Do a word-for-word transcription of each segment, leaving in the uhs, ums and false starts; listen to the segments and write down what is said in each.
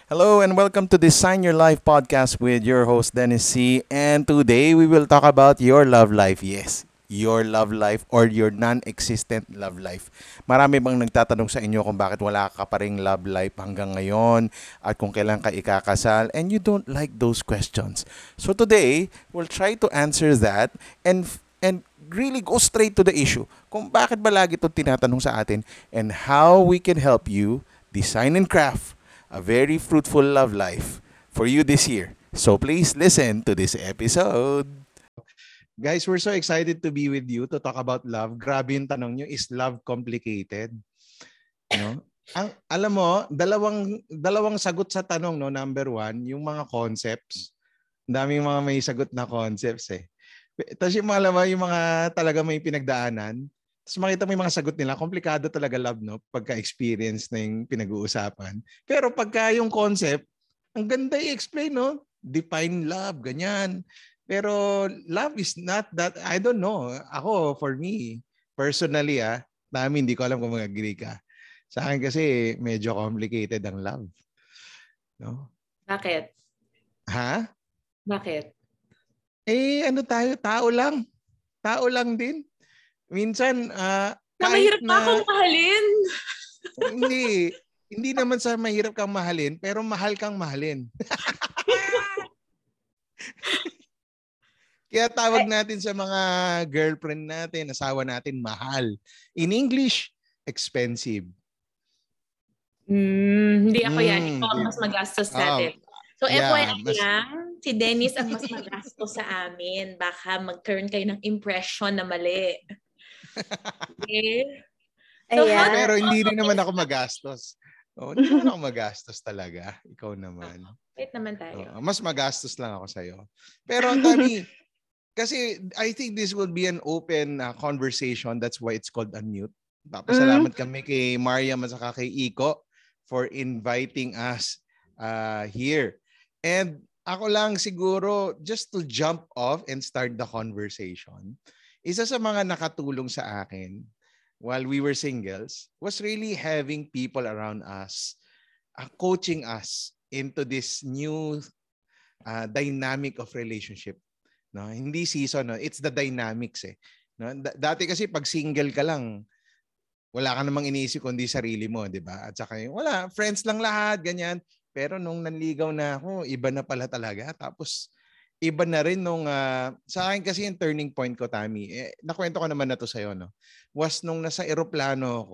Hello and welcome to Design Your Life podcast with your host Dennis C. And today we will talk about your love life. Yes, your love life or your non-existent love life. Marami bang nagtatanong sa inyo kung bakit wala ka pa ring love life hanggang ngayon at kung kailan ka ikakasal and you don't like those questions. So today, we'll try to answer that and and really go straight to the issue kung bakit ba lagi ito tinatanong sa atin and how we can help you design and craft a very fruitful love life for you this year. So please listen to this episode. Guys, we're so excited to be with you to talk about love. Grabe yung tanong nyo, is love complicated? No? Ang, alam mo, dalawang, dalawang sagot sa tanong, no? Number one, yung mga concepts. Ang daming mga may sagot na concepts eh. Tapos yung mga, alam mo, yung mga talaga may pinagdaanan, tapos makita mo yung mga sagot nila, komplikado talaga love, no? Pagka-experience na yung pinag-uusapan. Pero pagka yung concept, ang ganda i-explain, no? Define love, ganyan. Pero love is not that, I don't know. Ako, for me, personally, ah, dami, hindi ko alam kung mag-agree ka. Sa akin kasi, medyo complicated ang love. No? Bakit? Ha? Bakit? Eh, ano tayo? Tao lang. Tao lang din. Minsan, uh, na mahirap na akong mahalin. hindi. Hindi naman sa mahirap kang mahalin, pero mahal kang mahalin. Kaya tawag natin sa mga girlfriend natin, asawa natin, mahal. In English, expensive. Mm, hindi ako mm, yan. Ikaw ang mas magastos natin. Oh, so, yeah, F Y I mas... lang, si Dennis ang mas magastos sa amin. Baka mag-turn kayo ng impression na mali. Okay? So, how... Pero hindi rin naman ako magastos. Oh, hindi naman ako magastos talaga. Ikaw naman. Wait naman tayo. Oh, mas magastos lang ako sa'yo. Pero, Tami, kasi I think this will be an open uh, conversation. That's why it's called Unmute. Papasalamat mm. kami kay Mariam at saka kay Iko for inviting us uh, here. And ako lang siguro, just to jump off and start the conversation, isa sa mga nakatulong sa akin while we were singles was really having people around us uh, coaching us into this new uh, dynamic of relationship. No, hindi season, no? It's the dynamics eh. No? D- dati kasi pag single ka lang, wala ka namang iniisip kundi sarili mo, di ba? At saka yung, wala, friends lang lahat, ganyan. Pero nung nanligaw na ako, iba na pala talaga. Tapos, iba na rin nung, uh, sa akin kasi yung turning point ko, Tami, eh, nakwento ko naman na to sa'yo, no? Was nung nasa eroplano ako,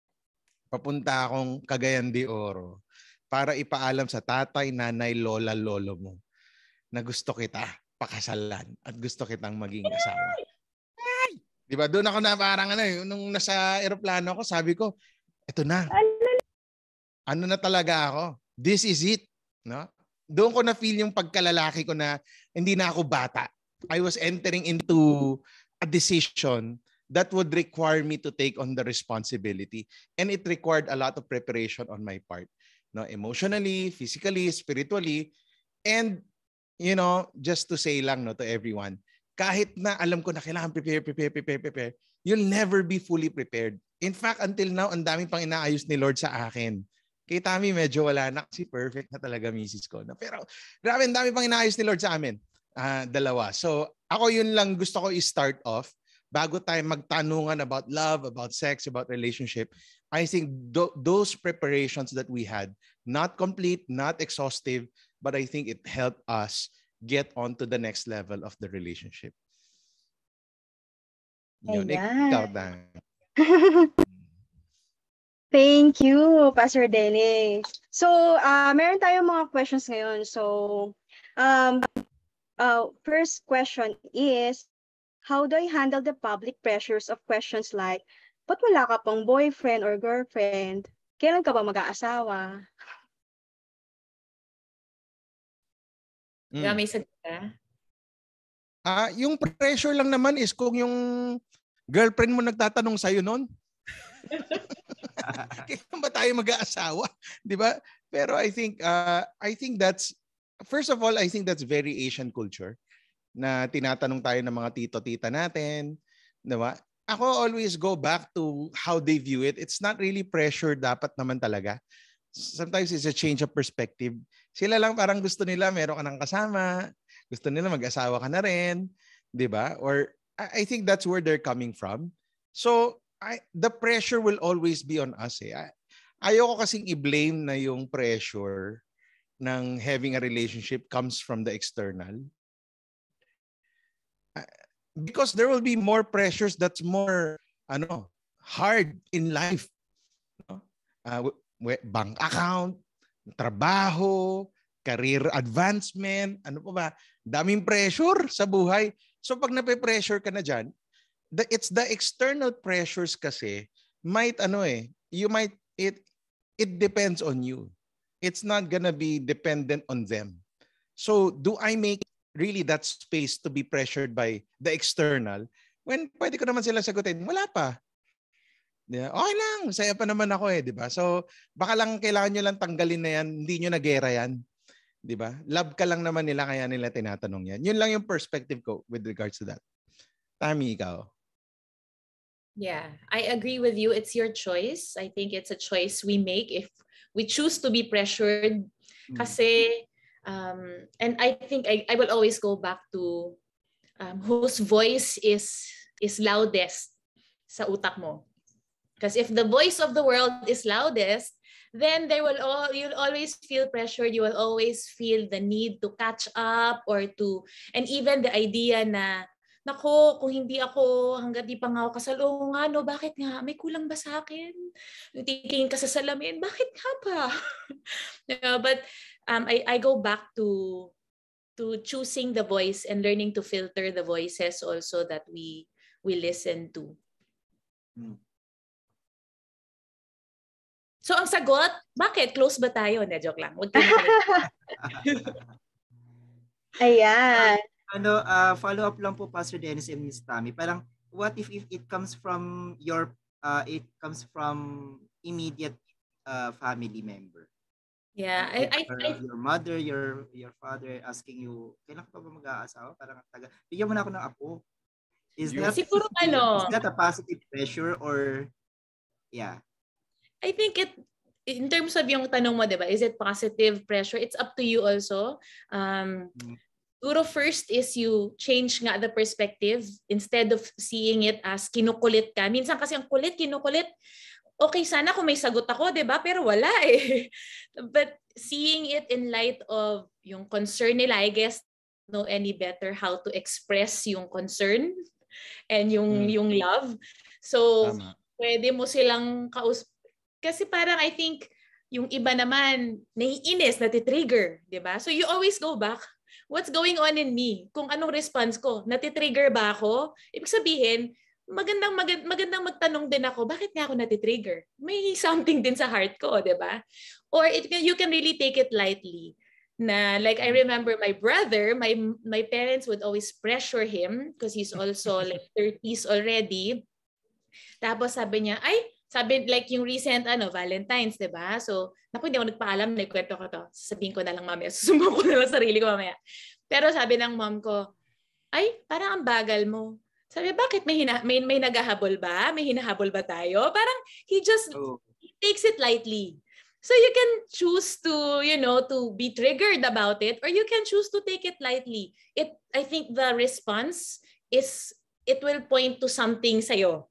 papunta akong Cagayan de Oro para ipaalam sa tatay, nanay, lola, lolo mo na gusto kita pakasalan at gusto kitang maging asawa. Ay! Di ba? Doon ako na parang ano, nung nasa eroplano ako, sabi ko, eto na. Ano na talaga ako? This is it. No? Doon ko na feel yung pagkalalaki ko na hindi na ako bata. I was entering into a decision that would require me to take on the responsibility. And it required a lot of preparation on my part. No? Emotionally, physically, spiritually. And you know, just to say lang no to everyone, kahit na alam ko na kailangan prepare, prepare, prepare, prepare, you'll never be fully prepared. In fact, until now, ang daming pang inaayos ni Lord sa akin. Kay Tami, medyo wala na kasi perfect na talaga misis ko. No? Pero grabe, ang daming pang inaayos ni Lord sa amin. Uh, dalawa. So, ako yun lang gusto ko i-start off bago tayo magtanungan about love, about sex, about relationship. I think th- those preparations that we had, not complete, not exhaustive, but I think it helped us get on to the next level of the relationship. Yun, ikaw, Dan. Thank you, Pastor Dennis. So, uh, meron tayong mga questions ngayon. So, um, uh, first question is, how do I handle the public pressures of questions like, ba't wala ka pang boyfriend or girlfriend? Kailan ka ba mag-aasawa? Mm. Yeah, may sagot ka? Ah, yung pressure lang naman is kung yung girlfriend mo nagtatanong sa'yo nun. Kailan ba tayo mag-aasawa? Di ba? Pero I think, uh, I think that's, first of all, I think that's very Asian culture na tinatanong tayo ng mga tito-tita natin. Di ba? Ako always go back to how they view it. It's not really pressure dapat naman talaga. sometimes it's a change of perspective. Sila lang parang gusto nila meron ka ng kasama, gusto nila mag-asawa ka na rin, 'di ba? Or I, I think that's where they're coming from. So I, the pressure will always be on us. Eh. I, ayoko kasing i-blame na yung pressure ng having a relationship comes from the external. Because there will be more pressures that's more ano hard in life. No? Uh, bank account, trabaho, career advancement, ano pa ba? Daming pressure sa buhay. So pag nape-pressure ka na dyan, the, it's the external pressures kasi might ano eh, you might, it, it depends on you. It's not gonna be dependent on them. So do I make really that space to be pressured by the external when pwede ko naman sila sagutin, wala pa. Yeah, okay lang, saya pa naman ako eh, di ba? So baka lang kailangan nyo lang tanggalin na yan, hindi nyo nagera yan. Di ba? Love ka lang naman nila kaya nila tinatanong yan. Yun lang yung perspective ko with regards to that. Tami, ikaw. Yeah, I agree with you. It's your choice. I think it's a choice we make if we choose to be pressured. Mm. Kasi Um, and I think I, I will always go back to um, whose voice is is loudest sa utak mo. Because if the voice of the world is loudest, then there will all you'll always feel pressured. You will always feel the need to catch up or to, and even the idea na, nako, kung hindi ako, hanggat di pa nga ako kasal, oo nga, no, bakit nga? May kulang ba sa akin? Titingin ka sa salamin, bakit nga ba? Yeah, but Um, I, I go back to to choosing the voice and learning to filter the voices also that we we listen to. Hmm. So ang sagot, bakit? Close ba tayo? Na joke lang. Wag Ayan. Ano, uh, follow up lang po Pastor Dennis and Miss Tammy. Parang what if, if it comes from your uh, it comes from immediate uh, family member? Yeah, I, I, I, your mother, your your father asking you, kailan ka pa ba mag-aasawa? Parang taga, bigyan mo na ako ng apo. Is that, siguro ano, is that a positive pressure or, yeah? I think it, in terms of yung tanong mo, diba, is it positive pressure? It's up to you also. Um, mm. Siguro first is you change nga the perspective instead of seeing it as kinukulit ka. Minsan kasi ang kulit, kinukulit, okay, sana kung may sagot ako, di ba? Pero wala eh. But seeing it in light of yung concern nila, I guess, know any better how to express yung concern and yung hmm. yung love. So, tama. Pwede mo silang kaus... Kasi parang I think yung iba naman, naiinis, natitrigger, di ba? So you always go back, what's going on in me? Kung anong response ko, natitrigger ba ako? Ibig sabihin, magandang magand, magandang magtanong din ako, bakit nga ako natitrigger? May something din sa heart ko, di ba? Or it, you can really take it lightly. Na like I remember my brother, my my parents would always pressure him because he's also like thirties already. Tapos sabi niya, ay, sabi like yung recent ano, Valentine's, di ba? So, naku, hindi ako nagpaalam, nagkwento ko to. Sabihin ko na lang mamaya, susumbong ko na lang sarili ko mamaya. Pero sabi ng mom ko, ay, parang ang bagal mo. Sabi, bakit may, hina- may, may naghahabol ba? May hinahabol ba tayo? Parang he just oh. he takes it lightly. So you can choose to, you know, to be triggered about it or you can choose to take it lightly. It, I think the response is, it will point to something sa'yo.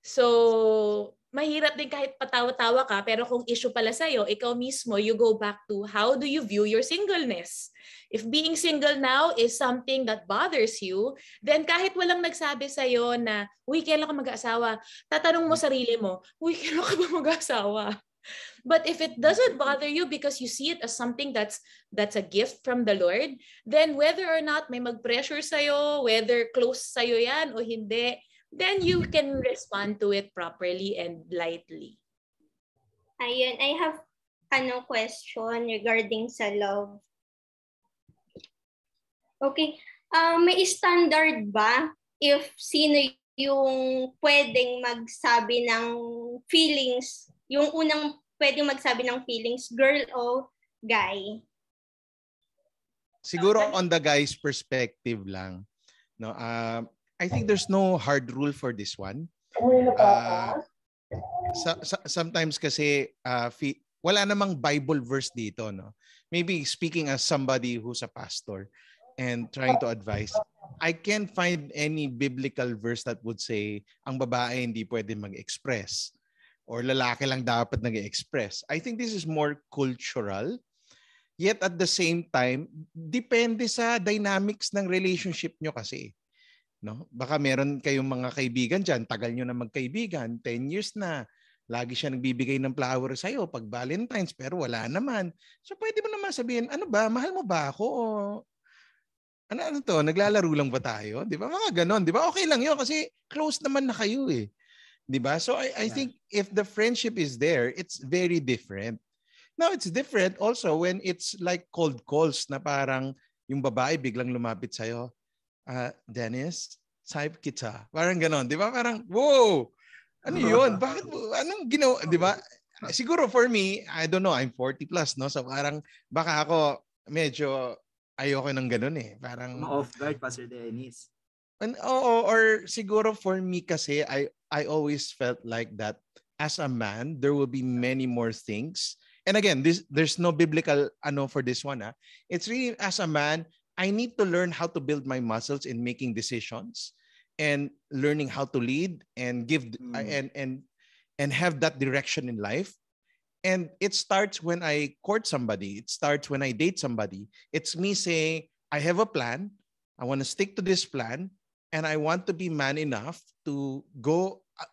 So, mahirap din kahit patawa-tawa ka, pero kung issue pala sa'yo, ikaw mismo, you go back to how do you view your singleness? If being single now is something that bothers you, then kahit walang nagsabi sa'yo na, uy, kailan ka mag-aasawa? Tatanong mo sarili mo, uy, kailan ka ba mag-aasawa? But if it doesn't bother you because you see it as something that's that's a gift from the Lord, then whether or not may mag-pressure sa'yo, whether close sa'yo yan o hindi, then you can respond to it properly and lightly. Ayun, I have ano question regarding sa love. Okay, uh, may standard ba if sino yung pwedeng magsabi ng feelings, yung unang pwedeng magsabi ng feelings, girl o guy? Siguro on the guy's perspective lang, no. Uh, I think there's no hard rule for this one. Uh, so, so, sometimes kasi uh, fi- wala namang Bible verse dito, no? Maybe speaking as somebody who's a pastor and trying to advise, I can't find any biblical verse that would say ang babae hindi pwede mag-express or lalaki lang dapat nag-express. I think this is more cultural. Yet at the same time, depende sa dynamics ng relationship nyo kasi. No? Baka meron kayong mga kaibigan dyan, tagal nyo na magkaibigan, ten years na, lagi siya nagbibigay ng flower sa'yo pag Valentine's pero wala naman. So pwede mo naman sabihin, ano ba, mahal mo ba ako? O ano, ano to, naglalaro lang ba tayo? Di ba? Mga ganon. Di ba? Okay lang yun kasi close naman na kayo eh. Di ba? So I, I think if the friendship is there, it's very different. Now, it's different also when it's like cold calls na parang yung babae biglang lumapit sa'yo. Uh, Dennis, type kita. Parang ganon. Di ba? Parang, wow! Ano yun? Bakit? Anong ginawa? Di ba? Siguro for me, I don't know, I'm forty plus, no? So parang baka ako medyo ayoko ng ganun eh. Parang off guard, Pastor Dennis. And, oh, or siguro for me kasi, I, I always felt like that as a man, there will be many more things. And again, this there's no biblical ano for this one. Ah. It's really as a man, I need to learn how to build my muscles in making decisions and learning how to lead and give mm. and and and have that direction in life. And it starts when I court somebody. It starts when I date somebody. It's me saying, I have a plan. I want to stick to this plan. And I want to be man enough to go, uh,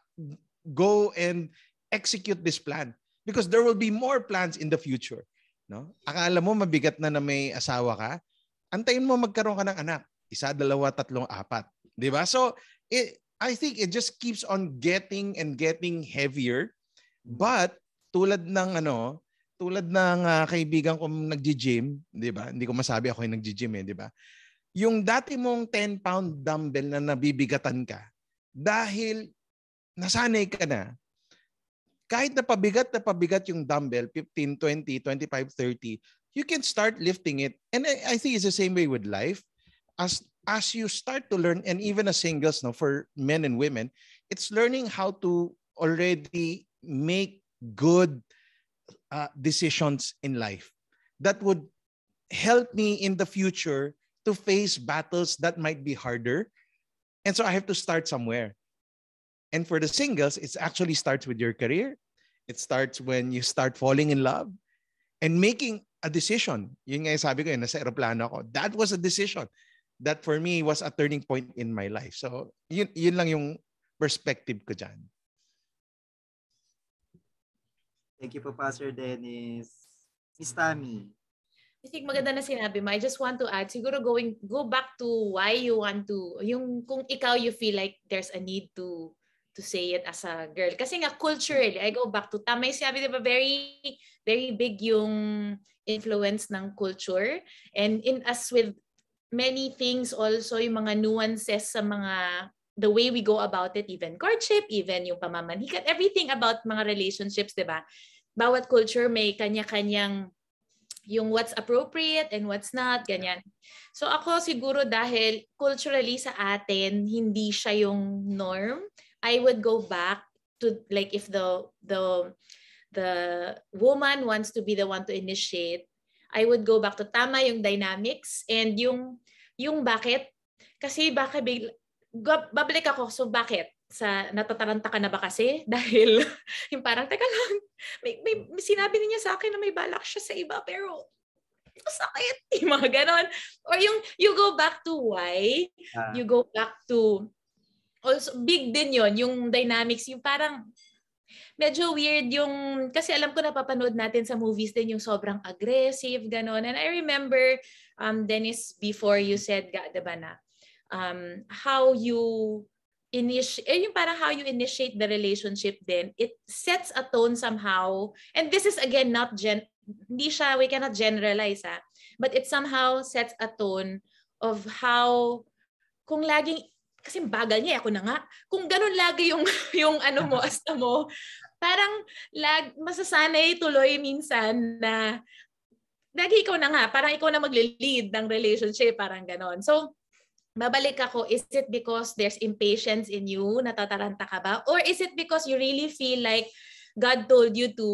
go and execute this plan. Because there will be more plans in the future. No? Akala mo mabigat na na may asawa ka, antayin mo magkaroon ka ng anak. Isa, dalawa, tatlong, apat. Diba? So, it, I think it just keeps on getting and getting heavier. But, tulad ng ano, tulad ng uh, kaibigan kong nag-gym, diba? Hindi ko masabi ako yung nag-gym eh, diba? Yung dati mong ten pound dumbbell na nabibigatan ka, dahil nasanay ka na, kahit na pabigat na pabigat yung dumbbell, fifteen, twenty, twenty-five, thirty, you can start lifting it. And I, I think it's the same way with life. As as you start to learn, and even as singles, no, for men and women, it's learning how to already make good uh, decisions in life that would help me in the future to face battles that might be harder. And so I have to start somewhere. And for the singles, it actually starts with your career. It starts when you start falling in love and making a decision. Yun nga yung sabi ko, yun, nasa aeroplano ako. That was a decision that for me was a turning point in my life. So yun, yun lang yung perspective ko dyan. Thank you po, Pastor Dennis. Miss Tammy. I think maganda na sinabi mo. I just want to add, siguro going, go back to why you want to, yung kung ikaw you feel like there's a need to to say it as a girl. Kasi nga culturally, I go back to, tama yung sinabi, diba, very, very big yung influence ng culture. And in us with many things also, yung mga nuances sa mga, the way we go about it, even courtship, even yung pamamanikat, everything about mga relationships, diba? Bawat culture may kanya-kanyang yung what's appropriate and what's not, ganyan. So ako siguro dahil culturally sa atin, hindi siya yung norm, I would go back to like if the the the woman wants to be the one to initiate, I would go back to tama yung dynamics and yung yung bakit. Kasi baka bigla, babalik ako, so bakit? Sa natataranta ka na ba kasi? Dahil yung parang, teka lang, may, may, may sinabi niya sa akin na may balak siya sa iba, pero sakit. Yung mga ganon. Or yung, you go back to why, uh, you go back to, also, big din yon yung dynamics, yung parang, medyo weird yung, kasi alam ko napapanood natin sa movies din yung sobrang aggressive, ganon. And I remember, um, Dennis, before you said, diba na, um, how you, initiate, eh, yung parang how you initiate the relationship then, it sets a tone somehow. And this is again not gen, hindi siya, we cannot generalize ha, but it somehow sets a tone of how, kung laging, kasi bagal niya, ako na nga, kung ganun lagi yung, yung ano mo, asta mo, parang lag, masasanay tuloy minsan na, lagi ikaw na nga, parang ikaw na magle-lead ng relationship, parang ganon. So, babalik ako, is it because there's impatience in you, natataranta ka ba? Or is it because you really feel like God told you to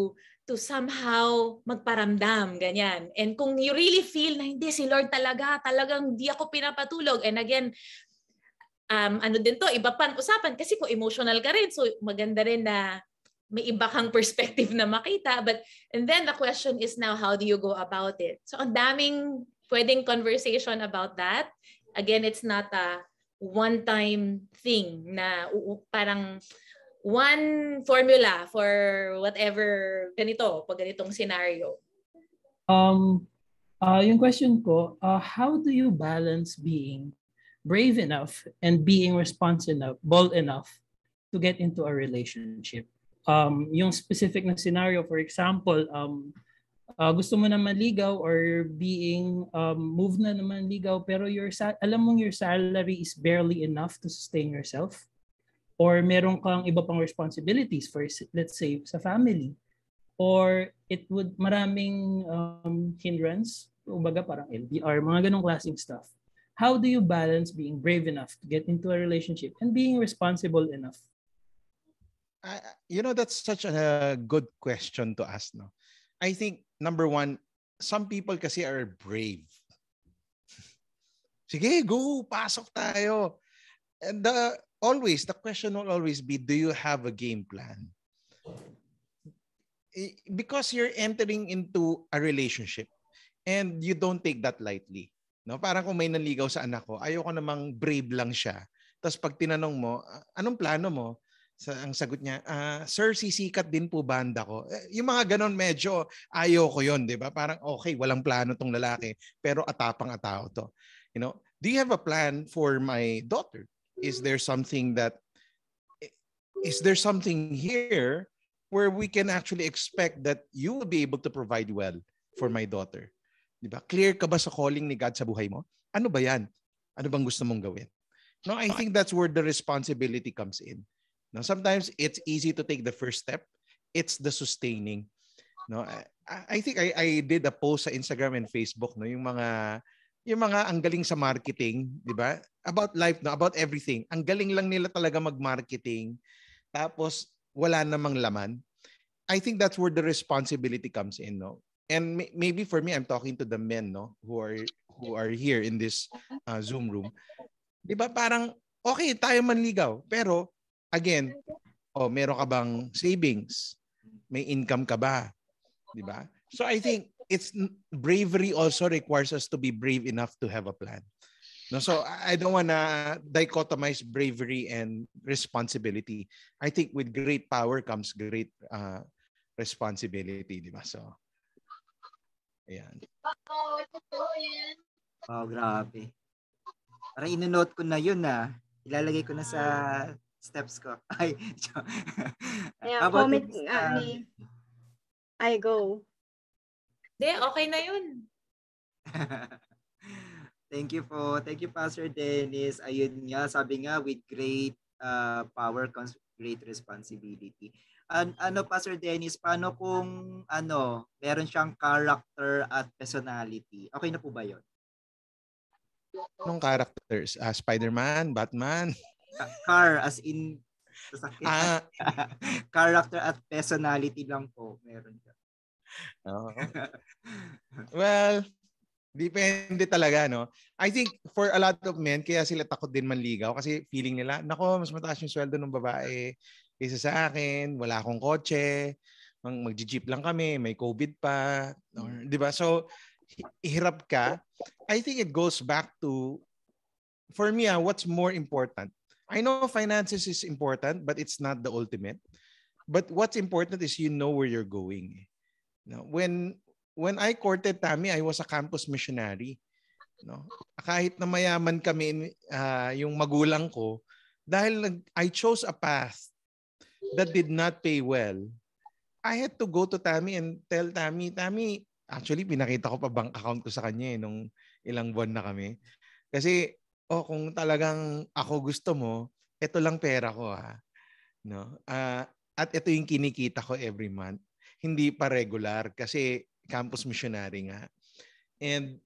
to somehow magparamdam, ganyan. And kung you really feel na hindi, si Lord talaga, talagang di ako pinapatulog. And again, um, ano din to, iba pang usapan kasi kung emotional ka rin, so maganda rin na may iba kang perspective na makita. But, and then the question is now, how do you go about it? So ang daming pwedeng conversation about that. Again, it's not a one-time thing na uh, parang one formula for whatever ganito, pag ganitong scenario. Um, uh, yung question ko, uh, how do you balance being brave enough and being responsive enough, bold enough to get into a relationship? Um, yung specific na scenario, for example, um, uh, gusto mo na manligaw or being um, moved na naman ligaw, pero your sa- alam mong your salary is barely enough to sustain yourself, or meron kang iba pang responsibilities for, let's say, sa family, or it would maraming um, hindrance, ubaga parang L D R, mga ganong klaseng stuff. How do you balance being brave enough to get into a relationship and being responsible enough? Uh, you know, that's such a good question to ask, no? I think, number one, some people kasi are brave. Sige, go, pasok tayo. And the, always, the question will always be, do you have a game plan? Because you're entering into a relationship and you don't take that lightly. No? Parang kung may naligaw sa anak ko, ayoko namang brave lang siya. Tapos pag tinanong mo, anong plano mo? Sa, ang sagot niya, uh, Sir, sisikat din po banda ko. Eh, yung mga ganon medyo ayoko yun, di ba? Parang okay, walang plano tong lalaki, pero atapang-atao to. You know, do you have a plan for my daughter? Is there something that, is there something here where we can actually expect that you will be able to provide well for my daughter? Di ba? Clear ka ba sa calling ni God sa buhay mo? Ano ba yan? Ano bang gusto mong gawin? No, I think that's where the responsibility comes in. Now, sometimes it's easy to take the first step. It's the sustaining. No, I, I think I, I did a post sa Instagram and Facebook, no, yung mga yung mga ang galing sa marketing, di ba? About life, no, about everything. Ang galing lang nila talaga mag-marketing. Tapos wala namang laman. I think that's where the responsibility comes in, no. And may, maybe for me, I'm talking to the men, no, who are who are here in this uh, Zoom room. Di ba? Parang okay, tayo manligaw, pero again, oh, meron ka bang savings? May income ka ba? Di ba? So I think it's bravery also requires us to be brave enough to have a plan. No, so I don't want to dichotomize bravery and responsibility. I think with great power comes great uh, responsibility, di ba? So, ayan. Oh, grabe. Parang inonote ko na yun na. Ilalagay ko na sa steps ko. Ay. Yeah, comment yung, uh, ni I go. Hindi, okay na yun. Thank you po. Thank you, Pastor Dennis. Ayun nga, sabi nga, with great uh, power comes great responsibility. An ano, Pastor Dennis, paano kung ano, meron siyang character at personality? Okay na po ba yun? Anong characters? Uh, Spider-Man? Batman? Car as in ah. character at personality lang po meron ka. Oh. Well, depende talaga, no. I think for a lot of men kaya sila takot din manligaw kasi feeling nila, nako, mas mataas yung sweldo ng babae kaysa sa akin, wala akong kotse, mag-jeep lang kami, may COVID pa, or, 'di ba? So hirap ka. I think it goes back to, for me, ah, what's more important? I know finances is important, but it's not the ultimate. But what's important is you know where you're going. No, when when I courted Tammy, I was a campus missionary. No, kahit na mayaman kami, uh, yung magulang ko, dahil I chose a path that did not pay well. I had to go to Tammy and tell Tammy, Tammy, actually pinakita ko pa bank account ko sa kanya eh, nung ilang buwan na kami. Kasi oh, kung talagang ako gusto mo, ito lang pera ko ha. No? Uh, at ito yung kinikita ko every month. Hindi pa regular kasi campus missionary nga. And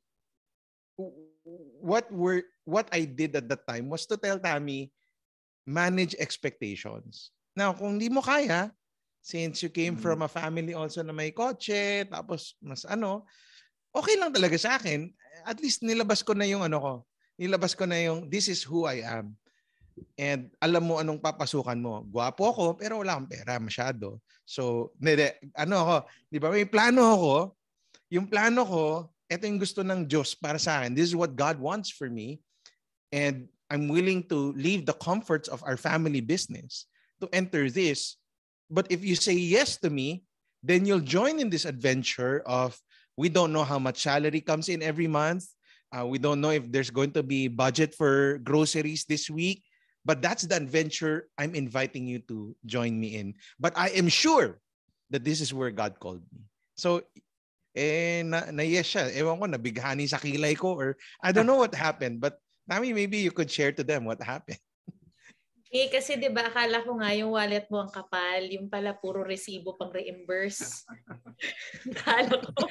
what were what I did at that time was to tell Tammy, manage expectations. Now, kung hindi mo kaya, since you came Mm. from a family also na may kotse, tapos mas ano, okay lang talaga sa akin. At least nilabas ko na yung ano ko. Nilabas ko na yung this is who I am. And alam mo anong papasukan mo. Gwapo ako, pero wala akong pera masyado. So, nede, ano ako, di ba? May plano ako. Yung plano ko, ito yung gusto ng Diyos para sa akin. This is what God wants for me. And I'm willing to leave the comforts of our family business to enter this. But if you say yes to me, then you'll join in this adventure of we don't know how much salary comes in every month. Uh, we don't know if there's going to be budget for groceries this week. But that's the adventure I'm inviting you to join me in. But I am sure that this is where God called me. So, eh, na, na yes siya. Ewan ko, nabighani sa kilay ko or I don't know what happened. But Nami, maybe you could share to them what happened. Eh, kasi di ba akala ko nga yung wallet mo ang kapal, yung pala puro resibo pang reimburse. Akala ko.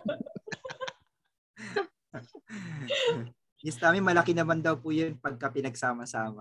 Miss Tami, malaki naman daw po yun pagka pinagsama-sama.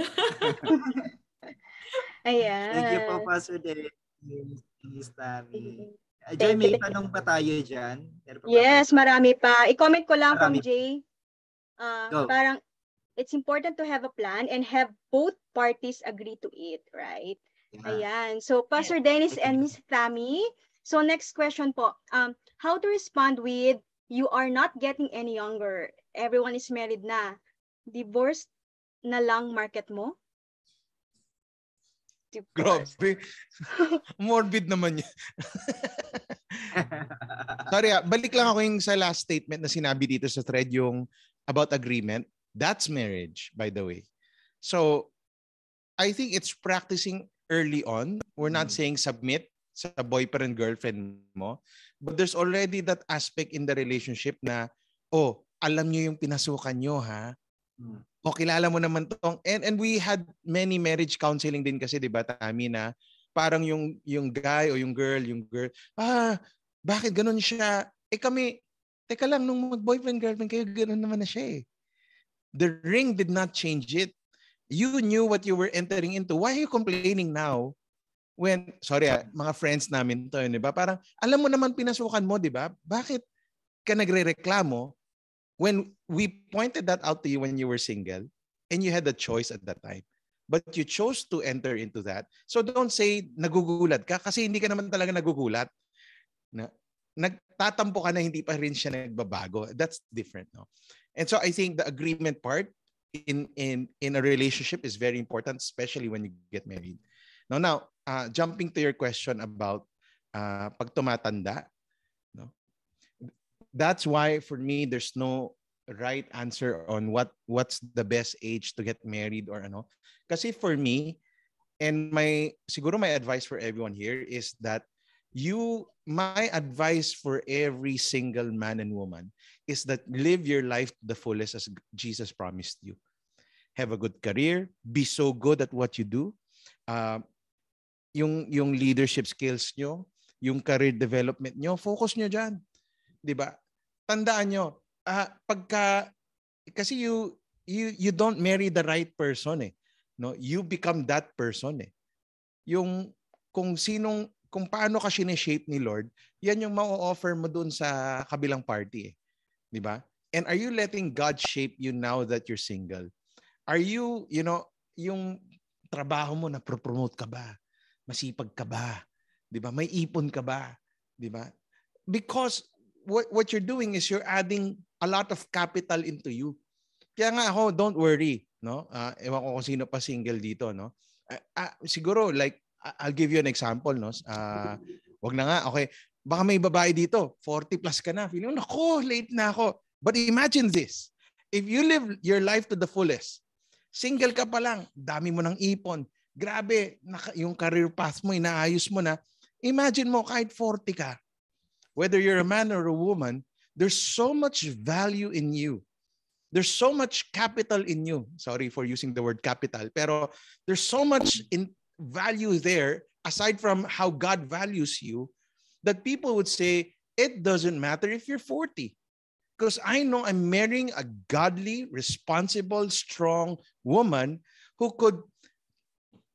Ayan. Thank you po, Pastor Dennis, Miss Tami. Uh, Thank Joy, may you. tanong ba tayo dyan? Pa yes, ba marami pa. I-comment ko lang marami from Jay. Uh, Go. parang, it's important to have a plan and have both parties agree to it, right? Yeah. Ayan. So, Pastor Dennis and Miss Tami. So, next question po. Um, how to respond with, you are not getting any younger. Everyone is married na. Divorce na lang market mo? Divorce. Grabe. Morbid naman yun. Sorry, ah, balik lang ako yung sa last statement na sinabi dito sa thread yung about agreement. That's marriage, by the way. So, I think it's practicing early on. We're not saying submit sa boyfriend, girlfriend mo. But there's already that aspect in the relationship na, oh, alam nyo yung pinasukan nyo, ha? Hmm. O kilala mo naman tong and and we had many marriage counseling din kasi 'di ba Tami na parang yung yung guy o yung girl, yung girl, ah, bakit ganun siya? Eh kami, teka lang nung mag-boyfriend girlfriend kayo, ganun naman na siya eh. The ring did not change it. You knew what you were entering into. Why are you complaining now? When sorry, ah, mga friends namin 'to, 'di ba? Parang alam mo naman pinasukan mo, 'di ba? Bakit ka nagrereklamo? When we pointed that out to you when you were single and you had the choice at that time, but you chose to enter into that. So don't say nagugulat ka kasi hindi ka naman talaga nagugulat. Na, nagtatampo ka na hindi pa rin siya nagbabago. That's different, no? And so I think the agreement part in in in a relationship is very important, especially when you get married. Now, now uh, jumping to your question about uh, pag tumatanda, no? That's why for me there's no right answer on what what's the best age to get married or ano. Kasi for me, and my siguro my advice for everyone here is that you my advice for every single man and woman is that live your life to the fullest as Jesus promised you. Have a good career, be so good at what you do. Uh, yung yung leadership skills nyo, yung career development nyo, focus nyo dyan. 'Di ba? Tandaan nyo, uh, pagka kasi you you you don't marry the right person eh. No, you become that person eh. Yung kung sinong kung paano ka shine-shape ni Lord, yan yung ma-offer mo dun sa kabilang party eh. 'Di ba? And are you letting God shape you now that you're single? Are you, you know, yung trabaho mo na pro-promote ka ba? Masipag ka ba? 'Di ba? May ipon ka ba? 'Di ba? Because what what you're doing is you're adding a lot of capital into you. Kaya nga ako, don't worry, no? Uh, ewan ko kung sino pa single dito, no? Uh, uh, siguro like I'll give you an example, no? Uh, wag na nga, okay. Baka may babae dito, forty plus ka na. Feeling, nako, late na ako. But imagine this. If you live your life to the fullest, single ka pa lang, dami mo ng ipon, grabe, naka, yung career path mo, inaayos mo na, imagine mo kahit forty ka, whether you're a man or a woman, there's so much value in you. There's so much capital in you. Sorry for using the word capital, pero there's so much in value there, aside from how God values you, that people would say, it doesn't matter if you're forty. Because I know I'm marrying a godly, responsible, strong woman who could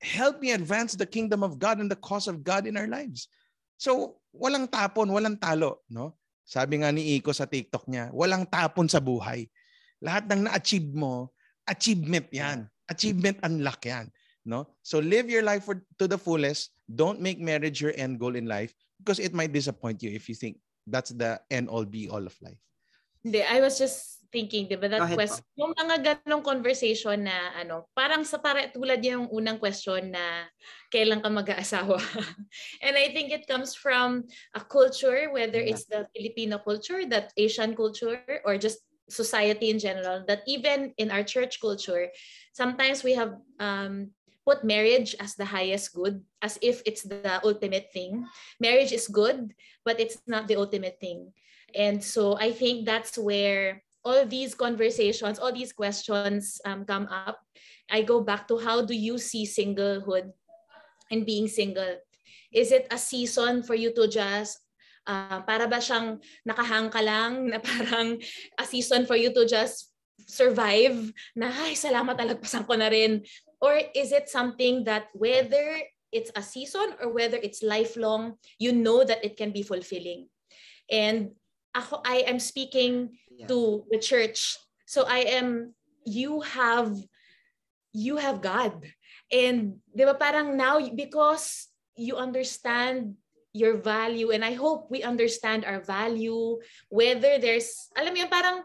help me advance the kingdom of God and the cause of God in our lives. So, walang tapon, walang talo, no? Sabi nga ni Iko sa TikTok niya, walang tapon sa buhay. Lahat ng na-achieve mo, achievement 'yan. Achievement unlock 'yan, no? So live your life for, to the fullest. Don't make marriage your end goal in life because it might disappoint you if you think that's the end all be all of life. Hindi, I was just thinking, di ba, that Go ahead, question, yung mga ganong conversation na, ano, parang sa para tulad yung unang question na kailan ka mag-aasawa. And I think it comes from a culture, whether it's the Filipino culture, that Asian culture, or just society in general, that even in our church culture, sometimes we have um, put marriage as the highest good, as if it's the ultimate thing. Marriage is good, but it's not the ultimate thing. And so I think that's where all these conversations, all these questions um, come up. I go back to, how do you see singlehood and being single? Is it a season for you to just, uh, para ba siyang nakahang ka lang, na parang a season for you to just survive, na ay salamat talagpasan ko na rin? Or is it something that whether it's a season or whether it's lifelong, you know that it can be fulfilling? And ako, I am speaking yeah. to the church. So I am, you have, you have God. And di ba parang now, because you understand your value, and I hope we understand our value, whether there's, alam mo yun, parang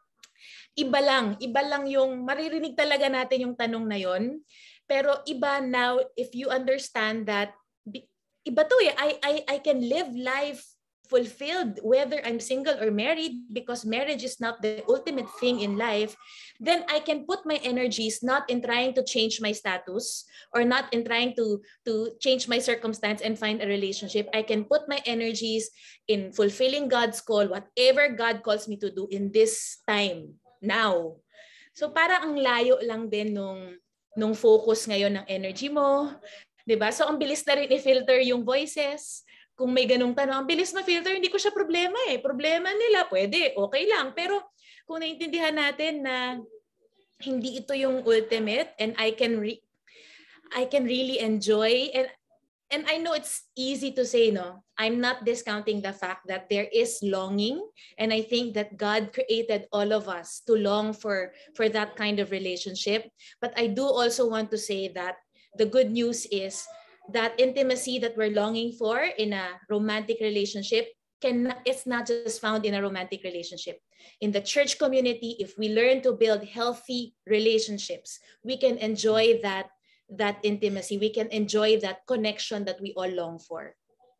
iba lang, iba lang yung, maririnig talaga natin yung tanong na yon. Pero iba now, if you understand that, iba to eh, I, I, I can live life fulfilled whether I'm single or married, because marriage is not the ultimate thing in life. Then I can put my energies not in trying to change my status or not in trying to to change my circumstance and find a relationship. I can put my energies in fulfilling God's call, whatever God calls me to do in this time now. So para ang layo lang din nung nung focus ngayon ng energy mo, 'di ba? So ang bilis na rin i-filter yung voices. Kung may ganung tanong, ang bilis ma-filter, hindi ko siya problema eh. Problema nila, pwede, okay lang. Pero kung naintindihan natin na hindi ito yung ultimate, and I can re- I can really enjoy, and and I know it's easy to say, no, I'm not discounting the fact that there is longing, and I think that God created all of us to long for for that kind of relationship. But I do also want to say that the good news is that intimacy that we're longing for in a romantic relationship can, it's not just found in a romantic relationship. In the church community, if we learn to build healthy relationships, we can enjoy that, that intimacy. We can enjoy that connection that we all long for.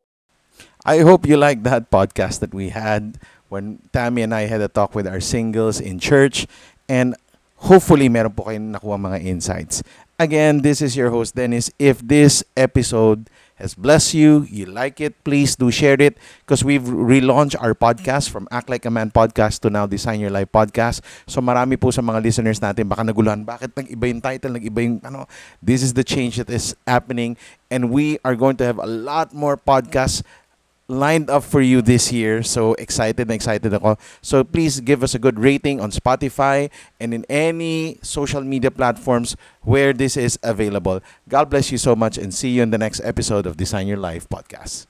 I hope you liked that podcast that we had when Tammy and I had a talk with our singles in church, and hopefully meron po kayong nakuha mga insights. Again, this is your host, Dennis. If this episode has blessed you, you like it, please do share it, because we've relaunched our podcast from Act Like a Man podcast to now Design Your Life podcast. So marami po sa mga listeners natin baka naguluhan, bakit nag-iba yung title, nag-iba yung ano. This is the change that is happening, and we are going to have a lot more podcasts lined up for you this year. So excited na excited ako. So please give us a good rating on Spotify and in any social media platforms where this is available. God bless you so much, and see you in the next episode of Design Your Life podcast.